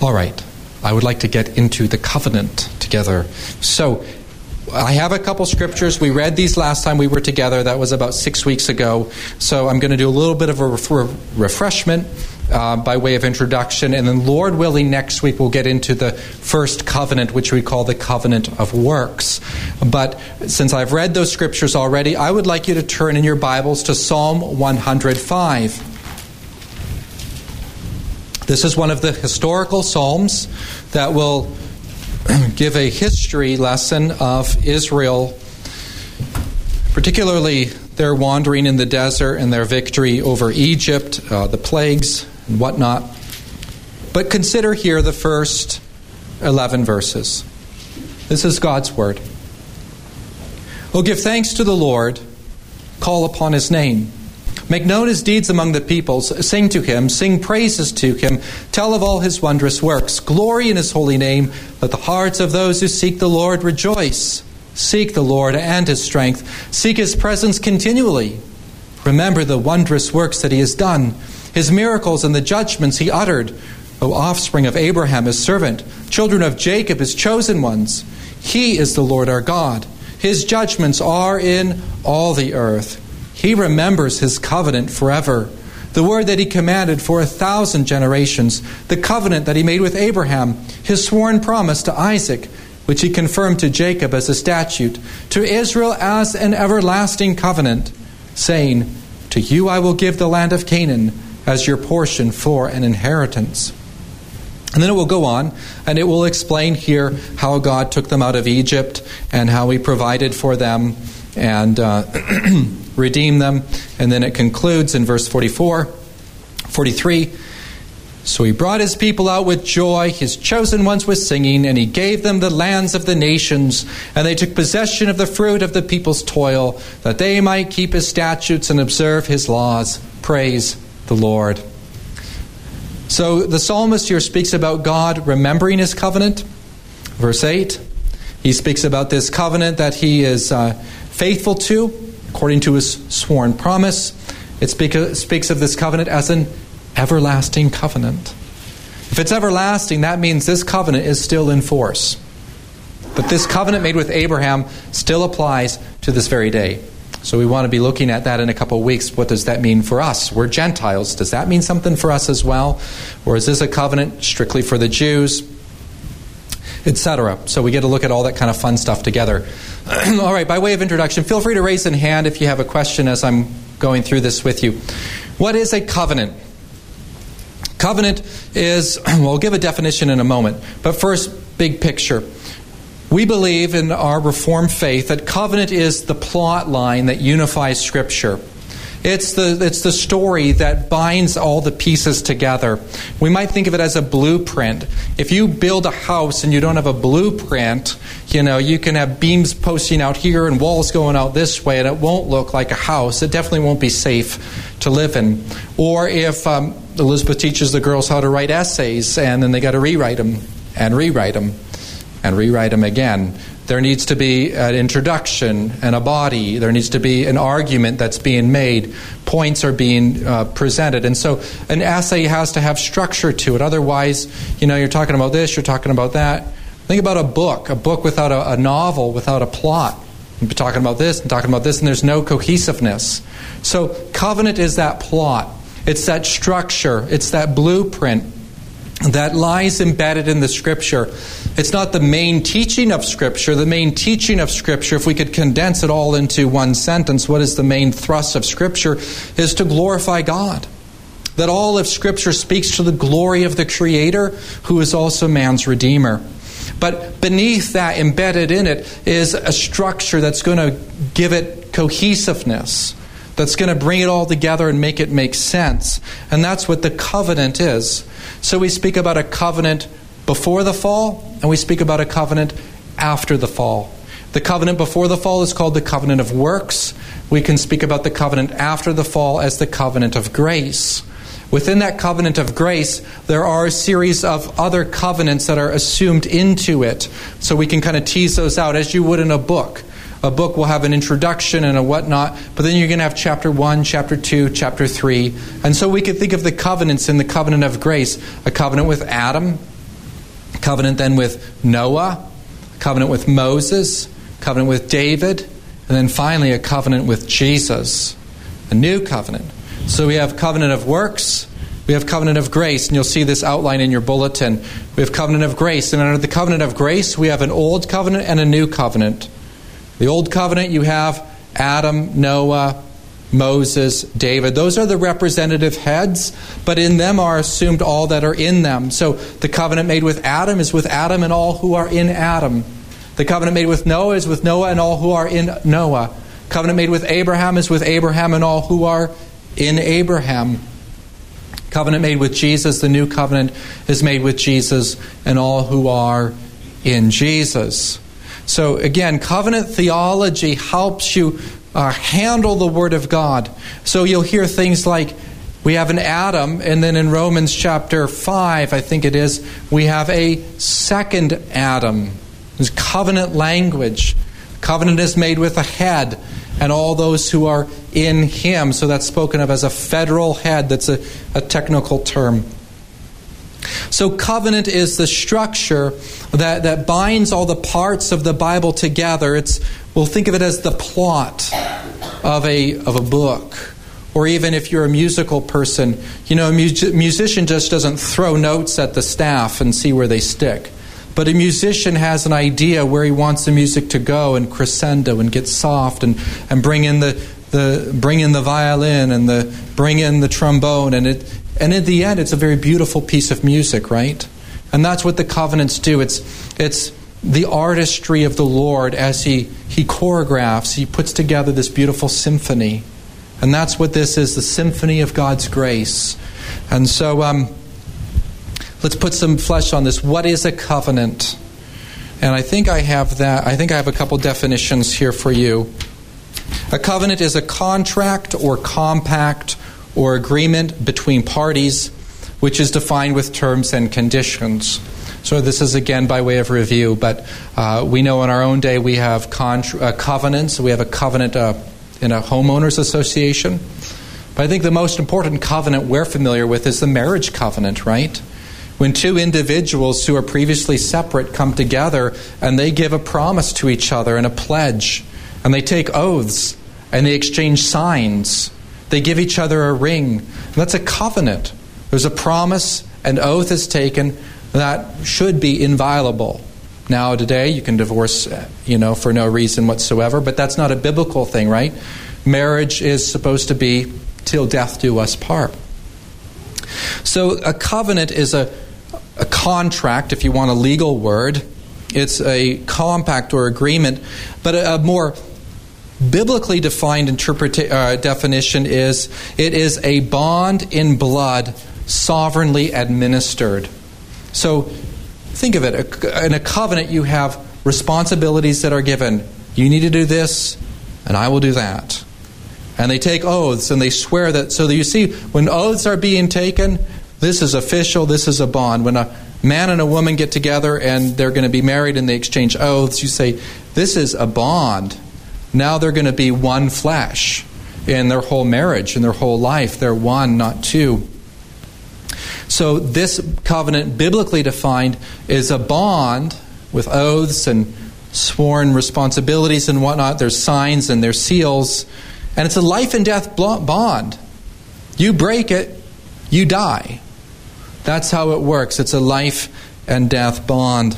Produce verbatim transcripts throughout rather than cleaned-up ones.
All right, I would like to get into the covenant together. So, I have a couple scriptures. We read these last time we were together. That was about six weeks ago. So I'm going to do a little bit of a ref- refreshment uh, by way of introduction. And then Lord willing, next week we'll get into the first covenant, which we call the covenant of works. But since I've read those scriptures already, I would like you to turn in your Bibles to Psalm one hundred five. This is one of the historical psalms that will give a history lesson of Israel, particularly their wandering in the desert and their victory over Egypt, uh, the plagues and whatnot. But consider here the first eleven verses. This is God's word. "Oh, give thanks to the Lord, call upon his name. Make known his deeds among the peoples. Sing to him, sing praises to him. Tell of all his wondrous works. Glory in his holy name. Let the hearts of those who seek the Lord rejoice. Seek the Lord and his strength. Seek his presence continually. Remember the wondrous works that he has done, his miracles and the judgments he uttered. O offspring of Abraham, his servant, children of Jacob, his chosen ones. He is the Lord our God. His judgments are in all the earth. He remembers his covenant forever, the word that he commanded for a thousand generations, the covenant that he made with Abraham, his sworn promise to Isaac, which he confirmed to Jacob as a statute, to Israel as an everlasting covenant, saying, to you I will give the land of Canaan as your portion for an inheritance." And then it will go on, and it will explain here how God took them out of Egypt and how he provided for them and uh, redeem them. And then it concludes in verse forty-four, forty-three. "So he brought his people out with joy, his chosen ones with singing, and he gave them the lands of the nations, and they took possession of the fruit of the people's toil, that they might keep his statutes and observe his laws. Praise the Lord." So the psalmist here speaks about God remembering his covenant. Verse eight, he speaks about this covenant that he is uh, faithful to, according to his sworn promise. It speak, speaks of this covenant as an everlasting covenant. If it's everlasting, that means this covenant is still in force. But this covenant made with Abraham still applies to this very day. So we want to be looking at that in a couple of weeks. What does that mean for us? We're Gentiles. Does that mean something for us as well? Or is this a covenant strictly for the Jews? Etc. So we get to look at all that kind of fun stuff together. All right, by way of introduction, feel free to raise a hand if you have a question as I'm going through this with you. What is a covenant? Covenant is, well, I'll give a definition in a moment. But first, big picture. We believe in our Reformed faith that covenant is the plot line that unifies Scripture. It's the it's the story that binds all the pieces together. We might think of it as a blueprint. If you build a house and you don't have a blueprint, you know, you can have beams posting out here and walls going out this way, and it won't look like a house. It definitely won't be safe to live in. Or if um, Elizabeth teaches the girls how to write essays, and then they got to rewrite them and rewrite them and rewrite them again. There needs to be an introduction and a body. There needs to be an argument that's being made. Points are being uh, presented. And so an essay has to have structure to it. Otherwise, you know, you're talking about this, you're talking about that. Think about a book. A book without a, a novel, without a plot. You're talking about this and talking about this, and there's no cohesiveness. So covenant is that plot. It's that structure. It's that blueprint that lies embedded in the Scripture. It's not the main teaching of Scripture. The main teaching of Scripture, if we could condense it all into one sentence, what is the main thrust of Scripture, is to glorify God. That all of Scripture speaks to the glory of the Creator, who is also man's Redeemer. But beneath that, embedded in it, is a structure that's going to give it cohesiveness, that's going to bring it all together and make it make sense. And that's what the covenant is. So we speak about a covenant before the fall, and we speak about a covenant after the fall. The covenant before the fall is called the covenant of works. We can speak about the covenant after the fall as the covenant of grace. Within that covenant of grace, there are a series of other covenants that are assumed into it. So we can kind of tease those out as you would in a book. A book will have an introduction and a whatnot, but then you're going to have chapter one, chapter two, chapter three. And so we could think of the covenants in the covenant of grace. A covenant with Adam, Covenant then with Noah, covenant with Moses, covenant with David, and then finally a covenant with Jesus, a new covenant. So we have covenant of works, we have covenant of grace, and you'll see this outline in your bulletin. We have covenant of grace, and under the covenant of grace, we have an old covenant and a new covenant. The old covenant, you have Adam, Noah, Moses, David. Those are the representative heads, but in them are assumed all that are in them. So the covenant made with Adam is with Adam and all who are in Adam. The covenant made with Noah is with Noah and all who are in Noah. Covenant made with Abraham is with Abraham and all who are in Abraham. Covenant made with Jesus, the new covenant, is made with Jesus and all who are in Jesus. So again, covenant theology helps you uh, handle the Word of God. So you'll hear things like, we have an Adam, and then in Romans chapter five, I think it is, we have a second Adam. There's covenant language. Covenant is made with a head, and all those who are in Him. So that's spoken of as a federal head. That's a, a technical term. So covenant is the structure that, that binds all the parts of the Bible together. It's, we'll think of it as the plot of a of a book. Or even if you're a musical person, you know, a mu- musician just doesn't throw notes at the staff and see where they stick. But a musician has an idea where he wants the music to go and crescendo and get soft and, and bring in the, the bring in the violin and the bring in the trombone, and it and in the end it's a very beautiful piece of music, right? And that's what the covenants do. It's it's the artistry of the Lord as he, he choreographs, he puts together this beautiful symphony. And that's what this is, the symphony of God's grace. And so um let's put some flesh on this. What is a covenant? And I think I have that. I think I have a couple definitions here for you. A covenant is a contract or compact or agreement between parties, which is defined with terms and conditions. So this is again by way of review, but uh, we know in our own day we have contra- uh, covenants. We have a covenant uh, in a homeowners association. But I think the most important covenant we're familiar with is the marriage covenant, right? When two individuals who are previously separate come together and they give a promise to each other and a pledge, and they take oaths and they exchange signs. They give each other a ring. That's a covenant. There's a promise, an oath is taken that should be inviolable. Now today you can divorce, you know, for no reason whatsoever, but that's not a biblical thing, right? Marriage is supposed to be till death do us part. So a covenant is a a contract, if you want a legal word. It's a compact or agreement, but a, a more biblically defined interpreta- uh, definition is it is a bond in blood sovereignly administered. So think of it. In a covenant you have responsibilities that are given. You need to do this and I will do that. And they take oaths and they swear that. So that you see, when oaths are being taken, this is official, this is a bond. When a man and a woman get together and they're going to be married and they exchange oaths, you say, this is a bond. Now they're going to be one flesh in their whole marriage, in their whole life. They're one, not two. So this covenant, biblically defined, is a bond with oaths and sworn responsibilities and whatnot. There's signs and there's seals. And it's a life and death bond. You break it, you die. That's how it works. It's a life and death bond.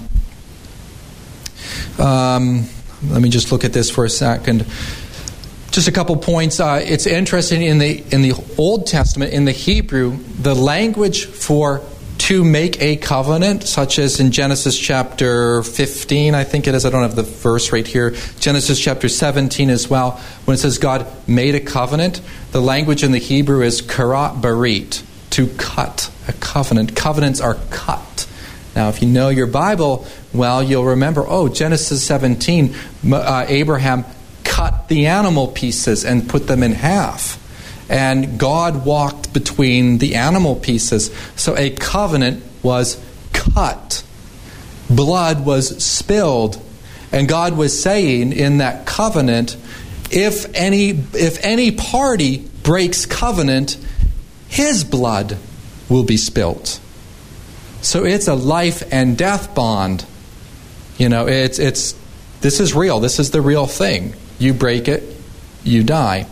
Um, let me just look at this for a second. Just a couple points. Uh, it's interesting in the in the Old Testament, in the Hebrew, the language for to make a covenant, such as in Genesis chapter fifteen, I think it is. I don't have the verse right here. Genesis chapter seventeen as well. When it says God made a covenant, the language in the Hebrew is karat barit, to cut a covenant. Covenants are cut. Now, if you know your Bible well, you'll remember, oh, Genesis seventeen, uh, Abraham cut the animal pieces and put them in half. And God walked between the animal pieces. So a covenant was cut. Blood was spilled. And God was saying in that covenant, if any if any party breaks covenant, his blood will be spilt. So it's a life and death bond. You know, it's it's this is real. This is the real thing. You break it, you die.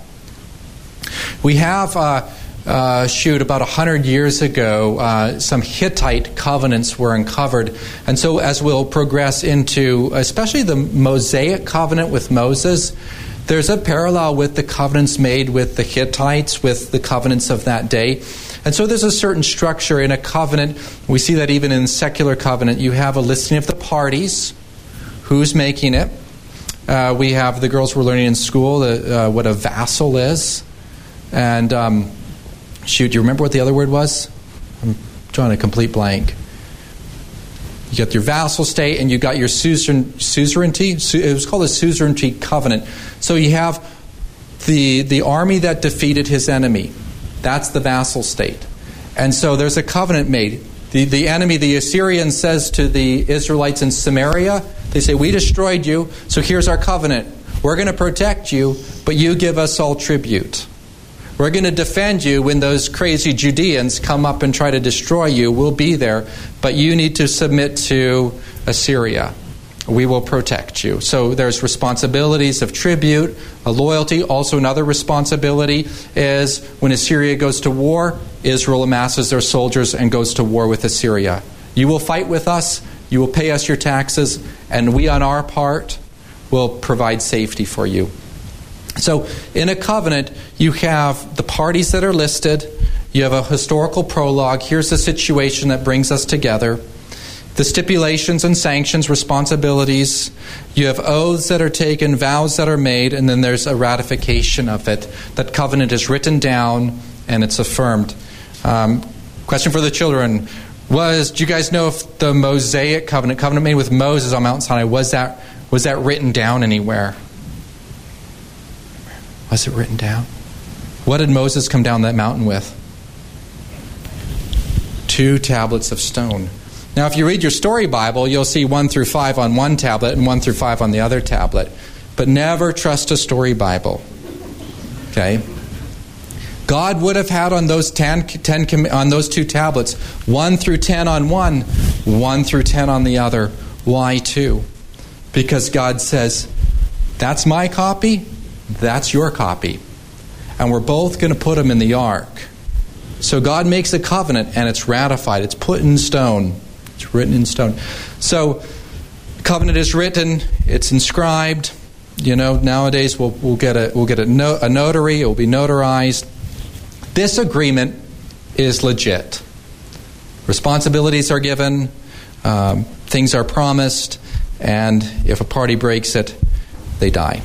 We have, uh, uh, shoot, about one hundred years ago, uh, some Hittite covenants were uncovered. And so as we'll progress into, especially the Mosaic covenant with Moses, there's a parallel with the covenants made with the Hittites, with the covenants of that day. And so there's a certain structure in a covenant. We see that even in secular covenant, you have a listing of the parties, who's making it. Uh, we have, the girls were learning in school the, uh, what a vassal is. And, um, shoot, do you remember what the other word was? I'm drawing a complete blank. You got your vassal state and you got your suzerain, suzerainty. It was called a suzerainty covenant. So you have the the army that defeated his enemy. That's the vassal state. And so there's a covenant made. The, the enemy, the Assyrian, says to the Israelites in Samaria, they say, we destroyed you, so here's our covenant. We're going to protect you, but you give us all tribute. We're going to defend you when those crazy Judeans come up and try to destroy you. We'll be there, but you need to submit to Assyria. We will protect you. So there's responsibilities of tribute, a loyalty. Also another responsibility is when Assyria goes to war, Israel amasses their soldiers and goes to war with Assyria. You will fight with us, you will pay us your taxes, and we on our part will provide safety for you. So in a covenant, you have the parties that are listed. You have a historical prologue. Here's the situation that brings us together. The stipulations and sanctions, responsibilities. You have oaths that are taken, vows that are made, and then there's a ratification of it. That covenant is written down and it's affirmed. Um, question for the children was, do you guys know if the Mosaic covenant, covenant made with Moses on Mount Sinai, was that was that written down anywhere? Was it written down? What did Moses come down that mountain with? Two tablets of stone. Now, if you read your story Bible, you'll see one through five on one tablet and one through five on the other tablet. But never trust a story Bible. Okay? God would have had on those ten, ten on those two tablets, one through ten on one, one through ten on the other. Why two? Because God says, that's my copy, that's your copy. And we're both going to put them in the ark. So God makes a covenant and it's ratified. It's put in stone. It's written in stone. So covenant is written. It's inscribed. You know, nowadays we'll we'll get a we'll get a, no, a notary. It will be notarized. This agreement is legit. Responsibilities are given. Um, things are promised. And if a party breaks it, they die.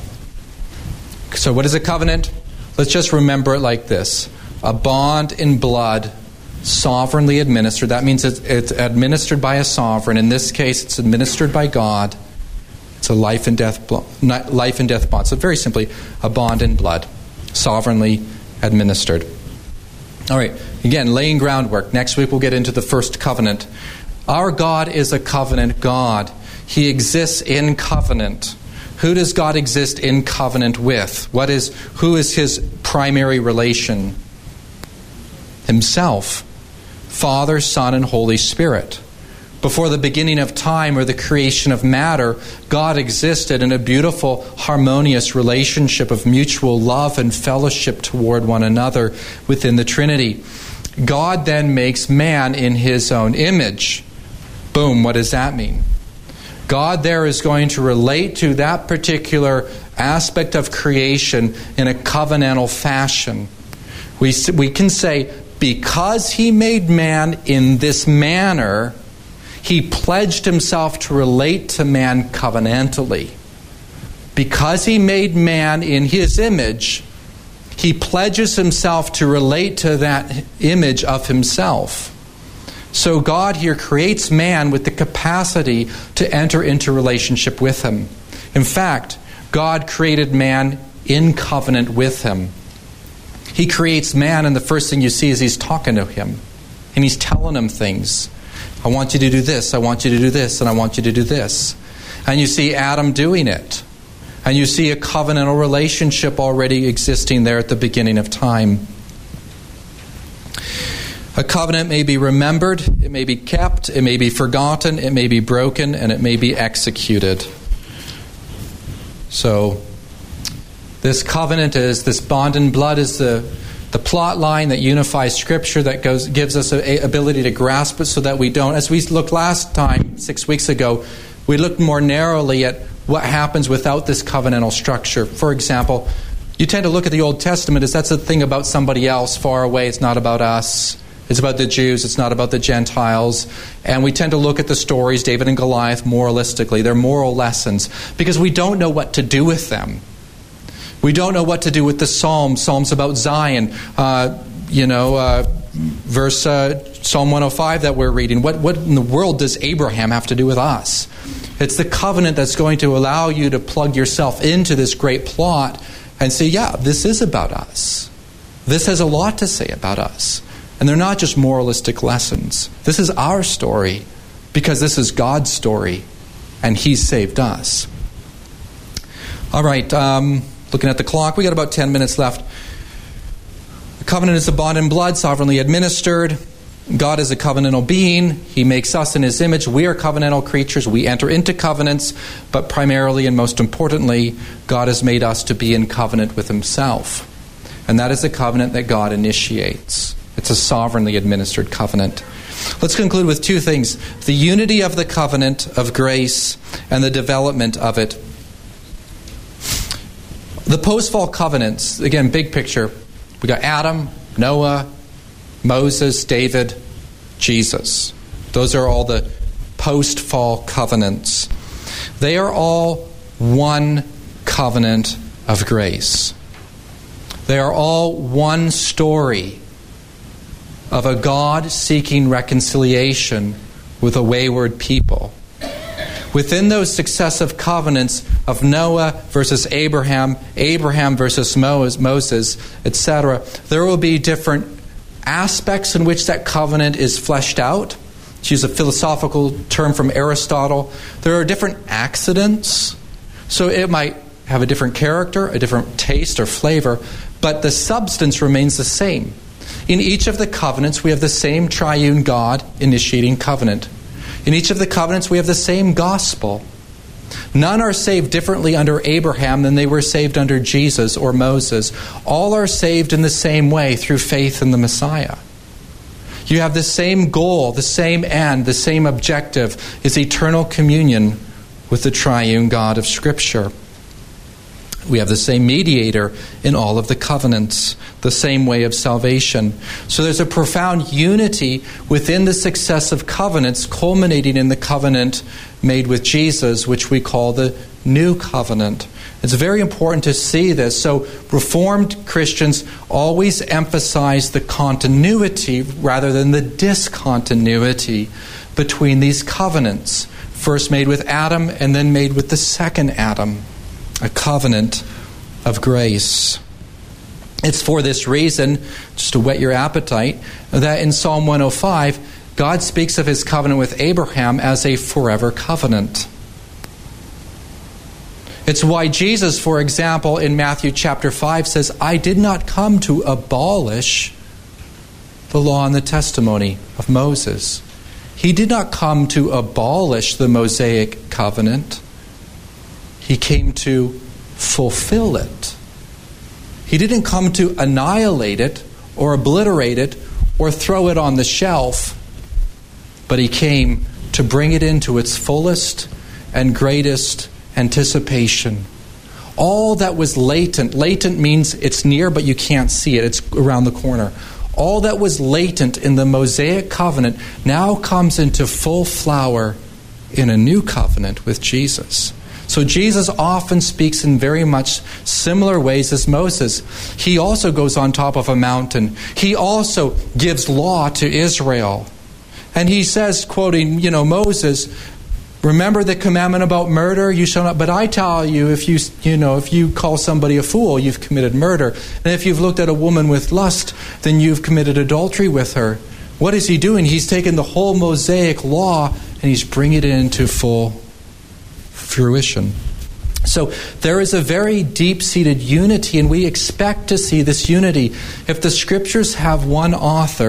So what is a covenant? Let's just remember it like this. A bond in blood, sovereignly administered. That means it's, it's administered by a sovereign. In this case, it's administered by God. It's a life and death life and death bond. So very simply, a bond in blood, sovereignly administered. All right, again, laying groundwork. Next week we'll get into the first covenant. Our God is a covenant God. He exists in covenant. Who does God exist in covenant with? What is, who is his primary relation? Himself. Father, Son, and Holy Spirit. Before the beginning of time or the creation of matter, God existed in a beautiful, harmonious relationship of mutual love and fellowship toward one another within the Trinity. God then makes man in his own image. Boom, what does that mean? God there is going to relate to that particular aspect of creation in a covenantal fashion. We, we can say, because he made man in this manner, he pledged himself to relate to man covenantally. Because he made man in his image, he pledges himself to relate to that image of himself. So God here creates man with the capacity to enter into relationship with him. In fact, God created man in covenant with him. He creates man, and the first thing you see is he's talking to him. And he's telling him things. I want you to do this, I want you to do this, and I want you to do this. And you see Adam doing it. And you see a covenantal relationship already existing there at the beginning of time. A covenant may be remembered, it may be kept, it may be forgotten, it may be broken, and it may be executed. So, this covenant is, this bond and blood is the, the plot line that unifies Scripture, that goes gives us a, a ability to grasp it so that we don't. As we looked last time, six weeks ago, we looked more narrowly at what happens without this covenantal structure. For example, you tend to look at the Old Testament as that's a thing about somebody else far away. It's not about us. It's about the Jews. It's not about the Gentiles. And we tend to look at the stories, David and Goliath, moralistically. They're moral lessons because we don't know what to do with them. We don't know what to do with the Psalms, Psalms about Zion. Uh, you know, uh, verse uh, Psalm one oh five that we're reading. What, what in the world does Abraham have to do with us? It's the covenant that's going to allow you to plug yourself into this great plot and say, yeah, this is about us. This has a lot to say about us. And they're not just moralistic lessons. This is our story because this is God's story and He's saved us. All right, um, looking at the clock, we got about ten minutes left. The covenant is the bond and blood sovereignly administered. God is a covenantal being. He makes us in His image. We are covenantal creatures. We enter into covenants, but primarily and most importantly, God has made us to be in covenant with Himself. And that is the covenant that God initiates. It's a sovereignly administered covenant. Let's conclude with two things: the unity of the covenant of grace and the development of it. The post-fall covenants, again, big picture. We got Adam, Noah, Moses, David, Jesus. Those are all the post-fall covenants. They are all one covenant of grace. They are all one story of a God seeking reconciliation with a wayward people. Within those successive covenants of Noah versus Abraham, Abraham versus Moses, et cetera, there will be different aspects in which that covenant is fleshed out. To use a philosophical term from Aristotle, there are different accidents. So it might have a different character, a different taste or flavor, but the substance remains the same. In each of the covenants, we have the same triune God initiating covenant. In each of the covenants, we have the same gospel. None are saved differently under Abraham than they were saved under Jesus or Moses. All are saved in the same way through faith in the Messiah. You have the same goal, the same end, the same objective is eternal communion with the triune God of Scripture. We have the same mediator in all of the covenants, the same way of salvation. So there's a profound unity within the successive covenants, culminating in the covenant made with Jesus, which we call the New Covenant. It's very important to see this. So Reformed Christians always emphasize the continuity rather than the discontinuity between these covenants, first made with Adam and then made with the second Adam. A covenant of grace. It's for this reason, just to whet your appetite, that in Psalm one oh five, God speaks of His covenant with Abraham as a forever covenant. It's why Jesus, for example, in Matthew chapter five says, I did not come to abolish the law and the testimony of Moses. He did not come to abolish the Mosaic covenant. He came to fulfill it. He didn't come to annihilate it or obliterate it or throw it on the shelf, but He came to bring it into its fullest and greatest anticipation. All that was latent, latent means it's near but you can't see it, it's around the corner. All that was latent in the Mosaic covenant now comes into full flower in a new covenant with Jesus. So Jesus often speaks in very much similar ways as Moses. He also goes on top of a mountain. He also gives law to Israel. And he says, quoting, you know, Moses, remember the commandment about murder? You shall not, but I tell you, if you, you know, if you call somebody a fool, you've committed murder. And if you've looked at a woman with lust, then you've committed adultery with her. What is he doing? He's taken the whole Mosaic law and he's bringing it into full fruition. So there is a very deep-seated unity, and we expect to see this unity. If the Scriptures have one author,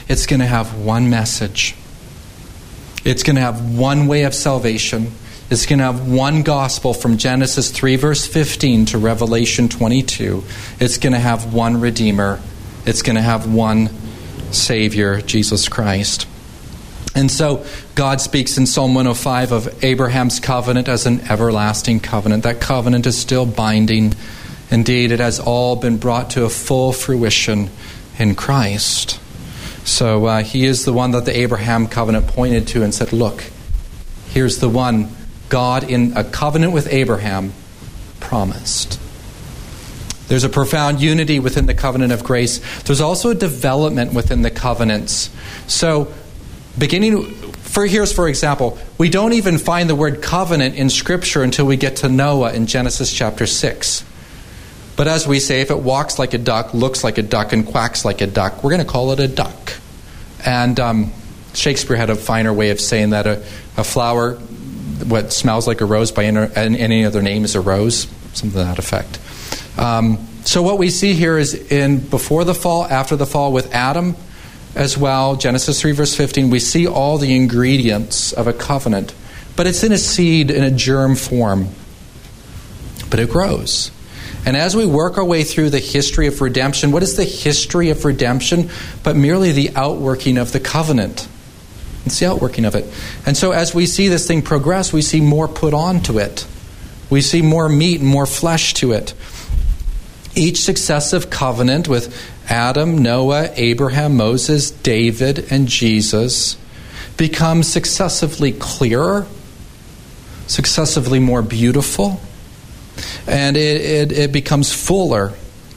it's going to have one message. It's going to have one way of salvation. It's going to have one gospel from Genesis three verse fifteen to Revelation twenty-two. It's going to have one Redeemer. It's going to have one Savior, Jesus Christ. And so God speaks in Psalm one oh five of Abraham's covenant as an everlasting covenant. That covenant is still binding. Indeed, it has all been brought to a full fruition in Christ. So uh, he is the one that the Abraham covenant pointed to and said, look, here's the one God in a covenant with Abraham promised. There's a profound unity within the covenant of grace. There's also a development within the covenants. So beginning, for here's for example, we don't even find the word covenant in Scripture until we get to Noah in Genesis chapter six. But as we say, if it walks like a duck, looks like a duck, and quacks like a duck, we're going to call it a duck. And um, Shakespeare had a finer way of saying that a, a flower, what smells like a rose by any, any other name is a rose, something to that effect. Um, so what we see here is in before the fall, after the fall with Adam as well, Genesis three verse fifteen, we see all the ingredients of a covenant. But it's in a seed, in a germ form. But it grows. And as we work our way through the history of redemption, what is the history of redemption? But merely the outworking of the covenant. It's the outworking of it. And so as we see this thing progress, we see more put onto it. We see more meat and more flesh to it. Each successive covenant with Adam, Noah, Abraham, Moses, David, and Jesus becomes successively clearer, successively more beautiful, and it, it, it becomes fuller.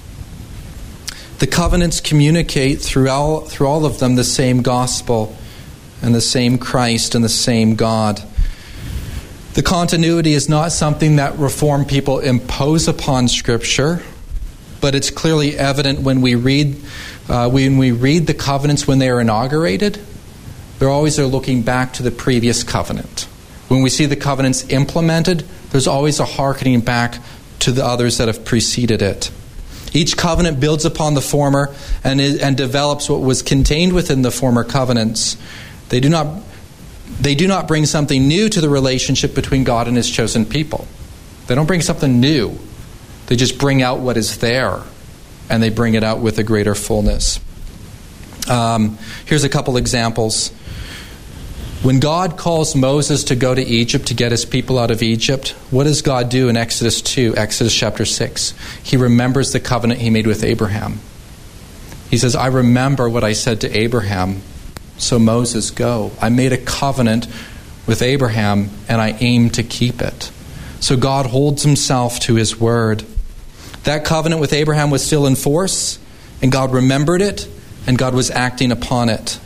The covenants communicate through all, through all of them the same gospel and the same Christ and the same God. The continuity is not something that Reformed people impose upon Scripture, but it's clearly evident when we read uh, when we read the covenants when they are inaugurated. They're always are looking back to the previous covenant. When we see the covenants implemented, there's always a hearkening back to the others that have preceded it. Each covenant builds upon the former and is, and develops what was contained within the former covenants. They do not they do not bring something new to the relationship between God and His chosen people. They don't bring something new. They just bring out what is there, and they bring it out with a greater fullness. Um, here's a couple examples. When God calls Moses to go to Egypt to get his people out of Egypt, what does God do in Exodus two, Exodus chapter six? He remembers the covenant He made with Abraham. He says, I remember what I said to Abraham, so Moses, go. I made a covenant with Abraham, and I aim to keep it. So God holds Himself to His word. That covenant with Abraham was still in force, and God remembered it, and God was acting upon it.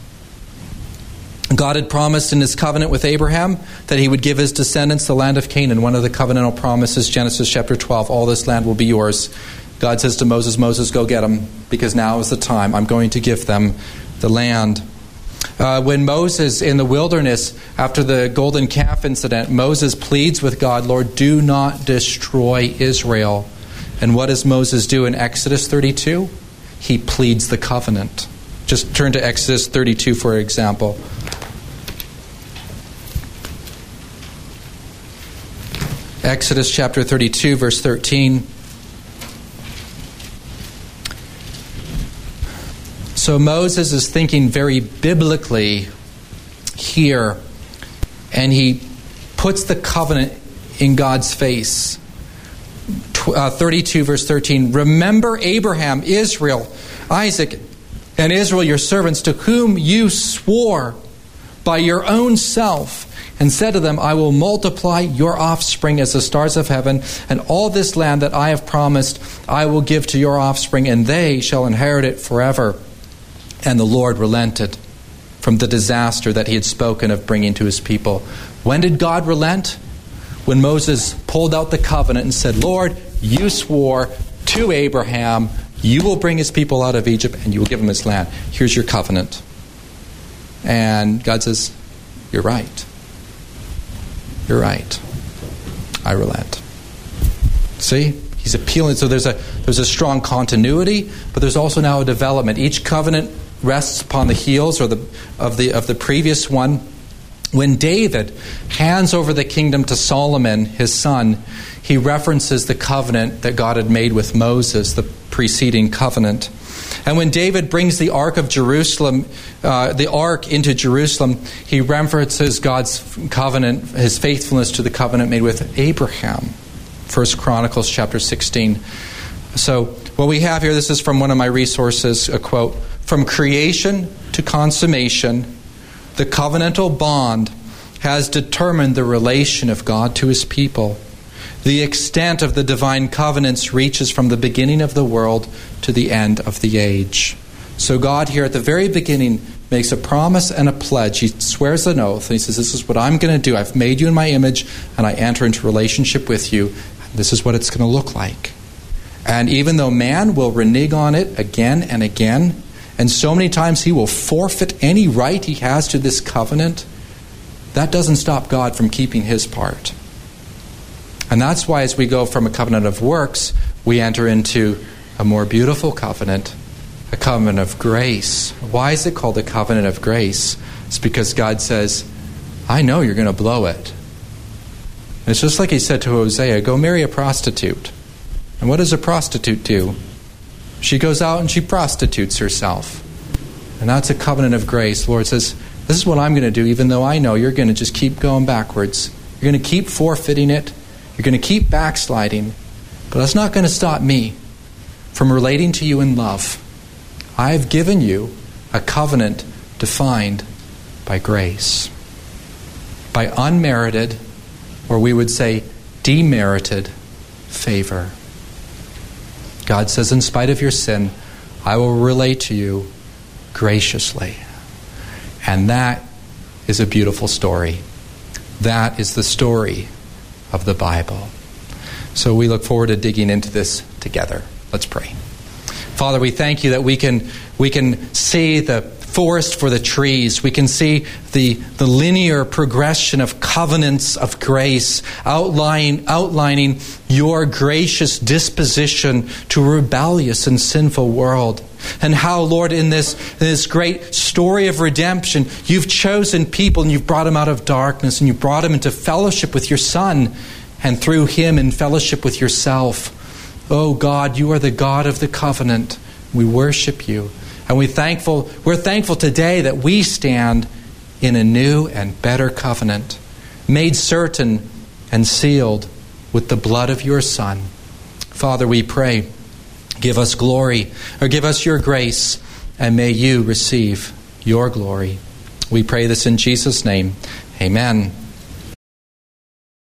God had promised in His covenant with Abraham that He would give his descendants the land of Canaan. One of the covenantal promises, Genesis chapter twelve, all this land will be yours. God says to Moses, Moses, go get them, because now is the time. I'm going to give them the land. Uh, when Moses in the wilderness, after the golden calf incident, Moses pleads with God, Lord, do not destroy Israel. And what does Moses do in Exodus thirty-two? He pleads the covenant. Just turn to Exodus thirty-two for example. Exodus chapter thirty-two, verse thirteen. So Moses is thinking very biblically here, and he puts the covenant in God's face. Uh, thirty-two, verse thirteen. Remember Abraham, Israel, Isaac, and Israel, your servants, to whom you swore by your own self, and said to them, I will multiply your offspring as the stars of heaven, and all this land that I have promised I will give to your offspring, and they shall inherit it forever. And the Lord relented from the disaster that He had spoken of bringing to His people. When did God relent? When Moses pulled out the covenant and said, Lord, you swore to Abraham, you will bring His people out of Egypt and you will give them His land. Here's your covenant. And God says, you're right. You're right. I relent. See? He's appealing. So there's a there's a strong continuity, but there's also now a development. Each covenant rests upon the heels or the of the of the previous one. When David hands over the kingdom to Solomon, his son, he references the covenant that God had made with Moses, the preceding covenant. And when David brings the Ark of Jerusalem, uh, the Ark into Jerusalem, he references God's covenant, his faithfulness to the covenant made with Abraham. First Chronicles chapter sixteen. So what we have here, this is from one of my resources, a quote, "From creation to consummation, the covenantal bond has determined the relation of God to his people. The extent of the divine covenants reaches from the beginning of the world to the end of the age." So God here at the very beginning makes a promise and a pledge. He swears an oath and he says, this is what I'm going to do. I've made you in my image and I enter into relationship with you. This is what it's going to look like. And even though man will renege on it again and again, and so many times he will forfeit any right he has to this covenant, that doesn't stop God from keeping his part. And that's why as we go from a covenant of works, we enter into a more beautiful covenant, a covenant of grace. Why is it called a covenant of grace? It's because God says, I know you're going to blow it. It's just like he said to Hosea, go marry a prostitute. And what does a prostitute do? She goes out and she prostitutes herself. And that's a covenant of grace. The Lord says, this is what I'm going to do, even though I know you're going to just keep going backwards. You're going to keep forfeiting it. You're going to keep backsliding. But that's not going to stop me from relating to you in love. I've given you a covenant defined by grace. By unmerited, or we would say demerited, favor. God says, in spite of your sin, I will relate to you graciously. And that is a beautiful story. That is the story of the Bible. So we look forward to digging into this together. Let's pray. Father, we thank you that we can we can see the forest for the trees. We can see the, the linear progression of covenants of grace, outline, outlining your gracious disposition to a rebellious and sinful world. And how, Lord, in this, in this great story of redemption, you've chosen people and you've brought them out of darkness and you brought them into fellowship with your Son, and through him in fellowship with yourself. Oh God, you are the God of the covenant. We worship you. And we thankful, we're thankful today that we stand in a new and better covenant, made certain and sealed with the blood of your Son. Father, we pray, give us glory, or give us your grace, and may you receive your glory. We pray this in Jesus' name. Amen.